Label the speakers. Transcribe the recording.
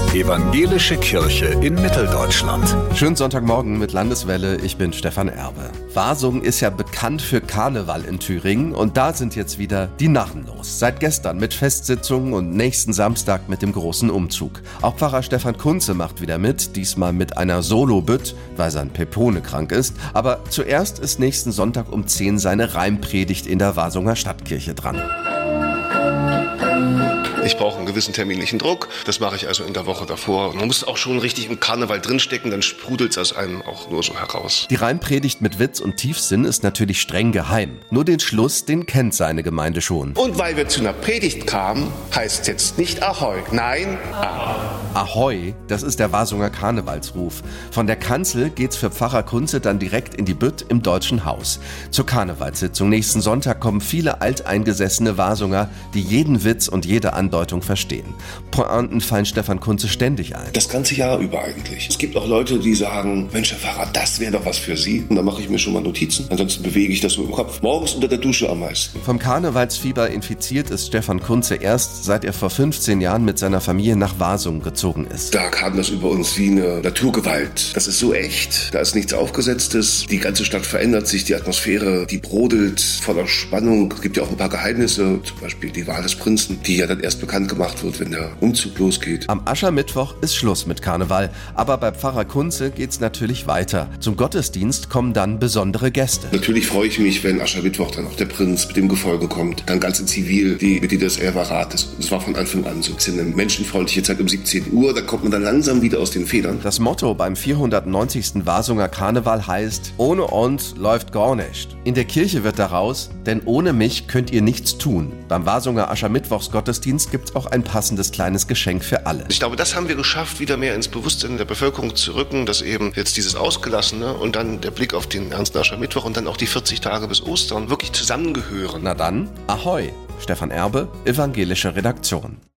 Speaker 1: Evangelische Kirche in Mitteldeutschland.
Speaker 2: Schönen Sonntagmorgen mit Landeswelle, ich bin Stefan Erbe. Wasungen ist ja bekannt für Karneval in Thüringen und da sind jetzt wieder die Narren los. Seit gestern mit Festsitzungen und nächsten Samstag mit dem großen Umzug. Auch Pfarrer Stefan Kunze macht wieder mit, diesmal mit einer Solo-Bütt, weil sein Pepone krank ist. Aber zuerst ist nächsten Sonntag um 10 seine Reimpredigt in der Wasunger Stadtkirche dran.
Speaker 3: Ich brauche einen gewissen terminlichen Druck. Das mache ich also in der Woche davor. Man muss auch schon richtig im Karneval drinstecken, dann sprudelt es aus einem auch nur so heraus.
Speaker 2: Die Reimpredigt mit Witz und Tiefsinn ist natürlich streng geheim. Nur den Schluss, den kennt seine Gemeinde schon.
Speaker 3: Und weil wir zu einer Predigt kamen, heißt es jetzt nicht Ahoi, nein, Ahoi.
Speaker 2: Ahoi, das ist der Wasunger Karnevalsruf. Von der Kanzel geht's für Pfarrer Kunze dann direkt in die Bütt im Deutschen Haus. Zur Karnevalssitzung nächsten Sonntag kommen viele alteingesessene Wasunger, die jeden Witz und jede Andeutung verstehen. Pointen fallen Stefan Kunze ständig ein.
Speaker 4: Das ganze Jahr über eigentlich. Es gibt auch Leute, die sagen, Mensch, Herr Pfarrer, das wäre doch was für Sie. Und dann mache ich mir schon mal Notizen. Ansonsten bewege ich das so im Kopf. Morgens unter der Dusche am meisten.
Speaker 2: Vom Karnevalsfieber infiziert ist Stefan Kunze erst, seit er vor 15 Jahren mit seiner Familie nach Wasungen gezogen ist.
Speaker 4: Da kam das über uns wie eine Naturgewalt. Das ist so echt. Da ist nichts Aufgesetztes. Die ganze Stadt verändert sich. Die Atmosphäre, die brodelt voller Spannung. Es gibt ja auch ein paar Geheimnisse. Zum Beispiel die Wahl des Prinzen, die ja dann erst bekannt gemacht wird, wenn der Umzug losgeht.
Speaker 2: Am Aschermittwoch ist Schluss mit Karneval. Aber bei Pfarrer Kunze geht's natürlich weiter. Zum Gottesdienst kommen dann besondere Gäste.
Speaker 4: Natürlich freue ich mich, wenn Aschermittwoch dann auch der Prinz mit dem Gefolge kommt. Dann ganz in Zivil die Mitglieder des Elferrates. Das war von Anfang an so. Es ist eine menschenfreundliche Zeit um 17 Uhr. Da kommt man dann langsam wieder aus den Federn.
Speaker 2: Das Motto beim 490. Wasunger Karneval heißt: Ohne uns läuft gar nicht. In der Kirche wird daraus: Denn ohne mich könnt ihr nichts tun. Beim Wasunger Aschermittwochsgottesdienst gibt's auch ein passendes kleines Geschenk für alle.
Speaker 3: Ich glaube, das haben wir geschafft, wieder mehr ins Bewusstsein der Bevölkerung zu rücken, dass eben jetzt dieses Ausgelassene und dann der Blick auf den ernsten Aschermittwoch und dann auch die 40 Tage bis Ostern wirklich zusammengehören.
Speaker 2: Na dann, Ahoi, Stefan Erbe, Evangelische Redaktion.